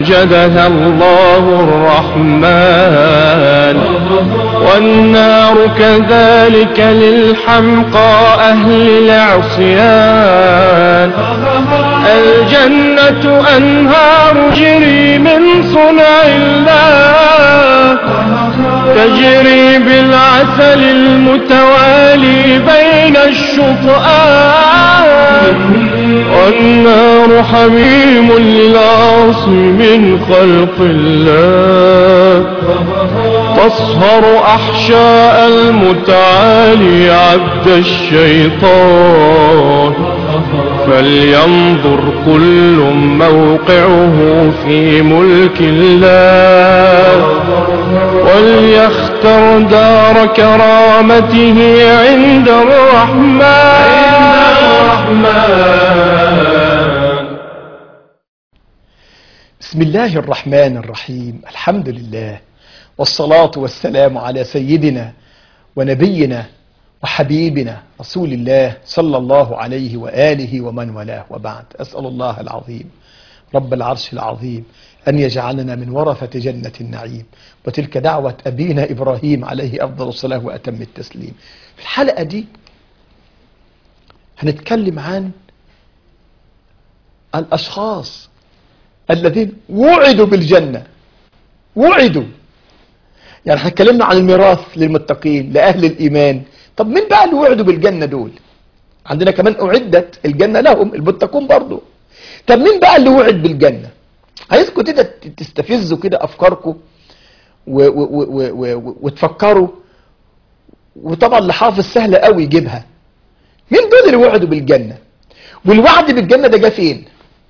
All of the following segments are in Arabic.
أوجدها الله الرحمن، والنار كذلك للحمقى أهل العصيان. الجنة أنهار تجري من صنع الله، تجري بالعسل المتوالي بين الشطآن. والنار حميم للعاصي من خلق الله، تصهر أحشاء المتعالي عبد الشيطان. فلينظر كل موقعه في ملك الله، وليختر دار كرامته عند الرحمن. بسم الله الرحمن الرحيم. الحمد لله، والصلاة والسلام على سيدنا ونبينا وحبيبنا رسول الله صلى الله عليه وآله ومن والاه، وبعد. أسأل الله العظيم رب العرش العظيم أن يجعلنا من ورثة جنة النعيم، وتلك دعوة أبينا إبراهيم عليه أفضل الصلاة وأتم التسليم. في الحلقة دي هنتكلم عن الأشخاص الذين وعدوا بالجنة. وعدوا، يعني هنتكلمنا عن الميراث للمتقين لأهل الإيمان. طب مين بقى اللي وعدوا بالجنة دول؟ عندنا كمان أعدت الجنة لهم المتقون برضو. طب مين بقى اللي وعد بالجنة؟ عايزكم كده تستفزوا كده أفكاركم وتفكروا، وطبعا اللي حافظ سهل قوي يجيبها. مين دول اللي وعدوا بالجنة؟ والوعد بالجنة ده جه فين؟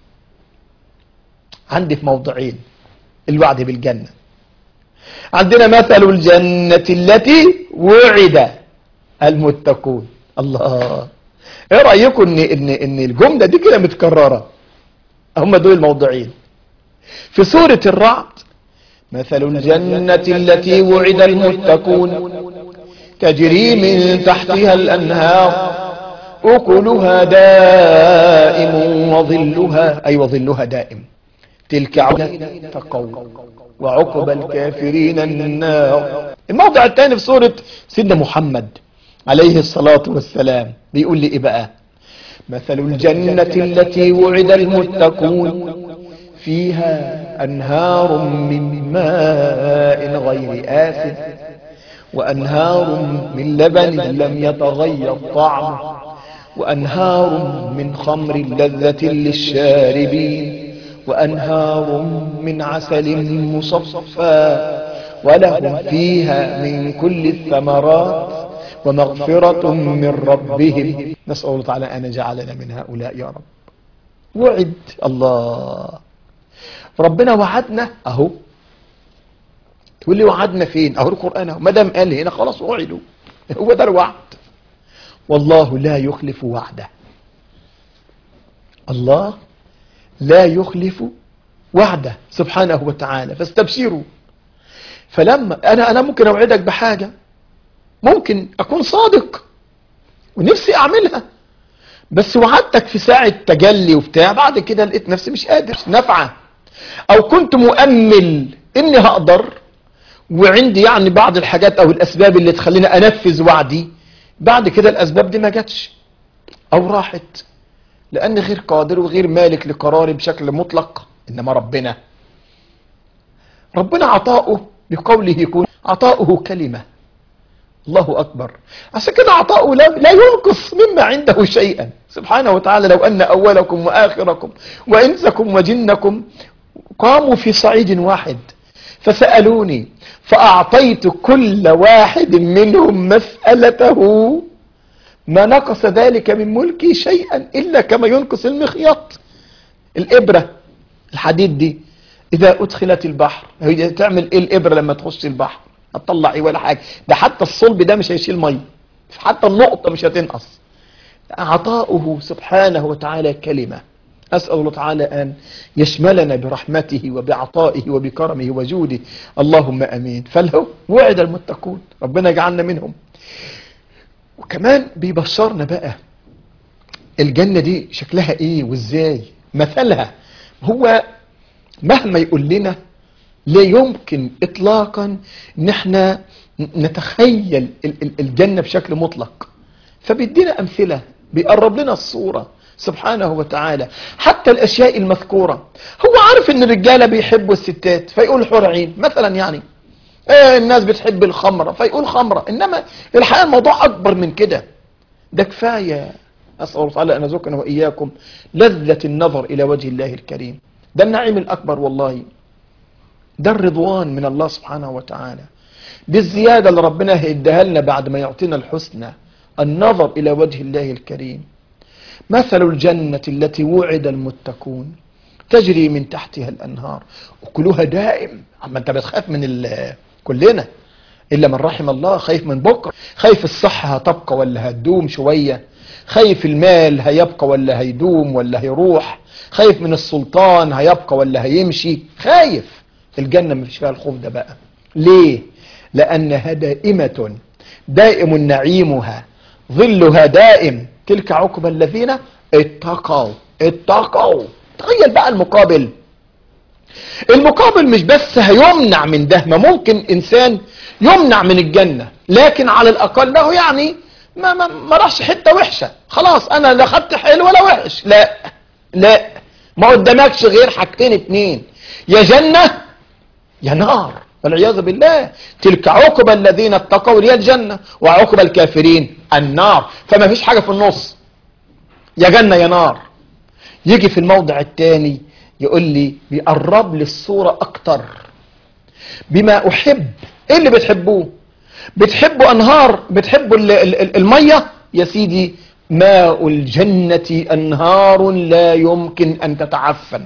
عندي في موضعين الوعد بالجنة. عندنا مثل الجنة التي وعد المتقون. الله، ايه رأيكم ان الجملة دي كده متكررة؟ هم دول الموضعين في سورة الرعد. مثل الجنة التي وعد المتقون تجري من تحتها الأنهار أكلها دائم وظلها، أي وظلها دائم. تلك عقبى تقوى وعقبى الكافرين النار. الموضع الثاني في سورة سيدنا محمد عليه الصلاة والسلام بيقول لي إيه بقى؟ مثل الجنة التي وعد المتقون فيها أنهار من ماء غير آسن وأنهار من لبن لم يتغير طعمه وأنهار من خمر لذة للشاربين وأنهار من عسل مصفى ولهم فيها من كل الثمرات ومغفرة من ربهم. نسأل الله تعالى أن يجعلنا من هؤلاء يا رب. وعد الله، ربنا وعدنا أهو. تقول لي وعدنا فين؟ أهو القرآن أهو، ما دام قال هنا خلاص وعدوا، هو ده الوعد. والله لا يخلف وعده. الله لا يخلف وعده سبحانه وتعالى، فاستبشروا. فلما أنا ممكن أوعدك بحاجة، ممكن أكون صادق ونفسي أعملها، بس وعدتك في ساعة تجلي وبتاع، بعد كده لقيت نفسي مش قادر، نافعة. أو كنت مؤمل إني هقدر وعندي يعني بعض الحاجات أو الأسباب اللي تخليني أنفذ وعدي، بعد كده الأسباب دي ما جاتش أو راحت، لأن غير قادر وغير مالك لقراري بشكل مطلق. إنما ربنا عطاؤه بقوله يكون، عطاؤه كلمة. الله أكبر. عشان كده عطاؤه لا ينقص مما عنده شيئا سبحانه وتعالى. لو أن أولكم وآخركم وإنسكم وجنكم قاموا في صعيد واحد فسألوني فأعطيت كل واحد منهم مسألته ما نقص ذلك من ملكي شيئا إلا كما ينقص المخيط. الإبرة الحديد دي إذا أدخلت البحر، هي تعمل إيه الإبرة لما تخش البحر؟ هتطلع إيه ولا حاجة؟ ده حتى الصلب ده مش هيشيل مية، حتى النقطة مش هتنقص. عطاؤه سبحانه وتعالى كلمة. أسأل الله تعالى أن يشملنا برحمته وبعطائه وبكرمه وجوده، اللهم أمين. فله وعد المتقون، ربنا يجعلنا منهم. وكمان بيبشرنا بقى الجنة دي شكلها ايه وازاي، مثلها. هو مهما يقول لنا لا يمكن اطلاقا ان احنا نتخيل الجنة بشكل مطلق، فبيدينا امثلة، بيقرب لنا الصورة سبحانه وتعالى. حتى الاشياء المذكورة، هو عارف ان الرجالة بيحبوا الستات فيقول حور عين مثلا، يعني الناس بتحب الخمرة فيقول خمرة، انما الحقيقة الموضوع اكبر من كده. ده كفاية، اسأل الله تعالى ان يرزقنا واياكم لذة النظر الى وجه الله الكريم. ده النعيم الاكبر والله، ده الرضوان من الله سبحانه وتعالى، دي الزيادة اللي ربنا هيديها لنا بعد ما يعطينا الحسنى، النظر إلى وجه الله الكريم. مثل الجنة التي وعد المتقون تجري من تحتها الأنهار أكلها دائم. أما أنت بتخاف من كلنا إلا من رحم الله، خايف من بكرة، خايف الصحة هتبقى ولا هتدوم شوية، خايف المال هيبقى ولا هيدوم ولا هيروح، خايف من السلطان هيبقى ولا هيمشي، خايف. الجنة ما فيش فيها الخوف ده بقى. ليه؟ لأنها دائمة، دائم نعيمها، ظلها دائم، تلك عقبى الذين اتقوا. تخيل بقى المقابل مش بس هيمنع من ده، ما ممكن إنسان يمنع من الجنة لكن على الأقل له يعني ما راحش حتة وحشة، خلاص أنا لا خدت حلو ولا وحش. لا ما قدامكش غير حاجتين اتنين، يا جنة يا نار والعياذ بالله. تلك عقبى الذين اتقوا هي الجنة، وعقبى الكافرين النار، فما فيش حاجة في النص، يا جنة يا نار. يجي في الموضع الثاني يقول لي، بيقرب لي الصورة اكتر، بما احب. ايه اللي بتحبوه؟ بتحبوا انهار، بتحبوا المية يا سيدي، ماء الجنة انهار لا يمكن ان تتعفن.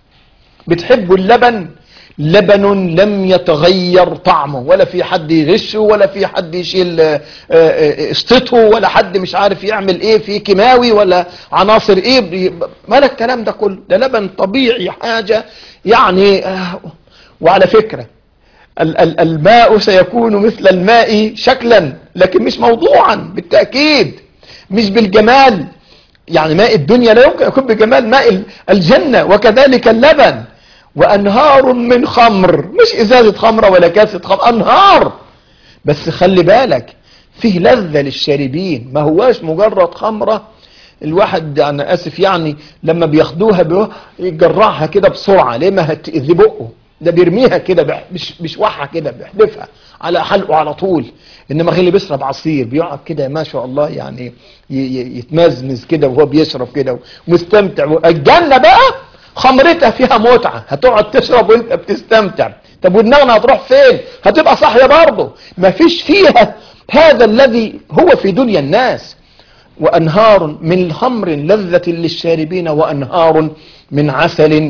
بتحبوا اللبن، لبن لم يتغير طعمه، ولا في حد يغشه، ولا في حد يشيل قشطته، ولا حد مش عارف يعمل ايه في كيماوي ولا عناصر ايه، مالك الكلام ده كله، ده لبن طبيعي حاجة يعني. وعلى فكرة الماء سيكون مثل الماء شكلا لكن مش موضوعا بالتأكيد، مش بالجمال. يعني ماء الدنيا لا يمكن يكون بجمال ماء الجنة، وكذلك اللبن. وأنهار من خمر، مش إزازة خمرة ولا كاسة خمر، أنهار. بس خلي بالك فيه لذة للشاربين، ما هواش مجرد خمرة الواحد أنا آسف يعني لما بياخدوها بيجرعها كده بسرعة، ليه ما هتأذي بقه، ده بيرميها كده بيشوحها كده بيحدفها على حلقه على طول. إنما غير اللي بيشرب عصير بيقعد كده ما شاء الله يعني يتمزمز كده وهو بيشرب كده ومستمتع. الجنة بقى خمرتها فيها متعة، هتقعد تشرب وانت بتستمتع. طب ودماغنا هتروح فين؟ هتبقى صاحية برضه، مفيش فيها هذا الذي هو في دنيا الناس. وأنهار من خمر لذة للشاربين، وأنهار من عسل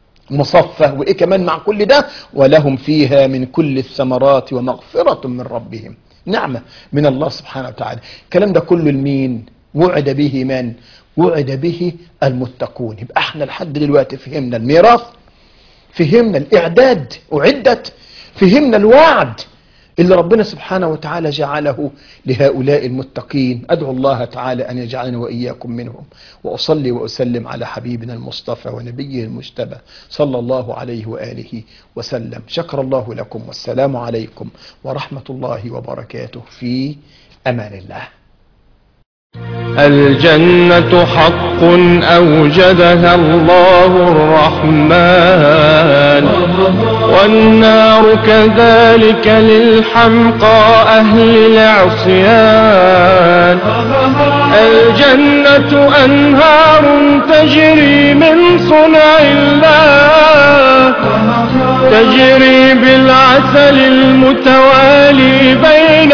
مصفى، وإيه كمان مع كل ده؟ ولهم فيها من كل الثمرات ومغفرة من ربهم، نعمة من الله سبحانه وتعالى. الكلام ده كله لمين؟ وعد به من؟ وعد به المتقون. يبقى احنا لحد دلوقتي فهمنا الميراث، فهمنا الإعداد أعدت، فهمنا الوعد اللي ربنا سبحانه وتعالى جعله لهؤلاء المتقين. أدعو الله تعالى أن يجعلنا وإياكم منهم، وأصلي وأسلم على حبيبنا المصطفى ونبيه المجتبى صلى الله عليه وآله وسلم. شكر الله لكم، والسلام عليكم ورحمة الله وبركاته، في أمان الله. الجنة حق أوجدها الله الرحمن، والنار كذلك للحمقى أهل العصيان. الجنة أنهار تجري من صنع الله، تجري بالعسل المتوالي بين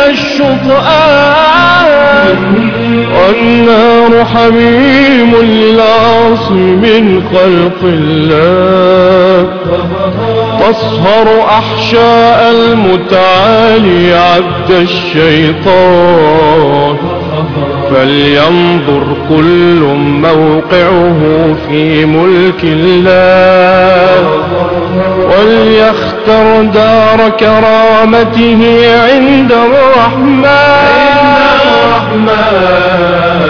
الشطآن. والنار حميم للعاصي من خلق الله، تصهر أحشاء المتعالي عبد الشيطان. فلينظر كل موقعه في ملك الله، وليختر دار كرامته عند الرحمن.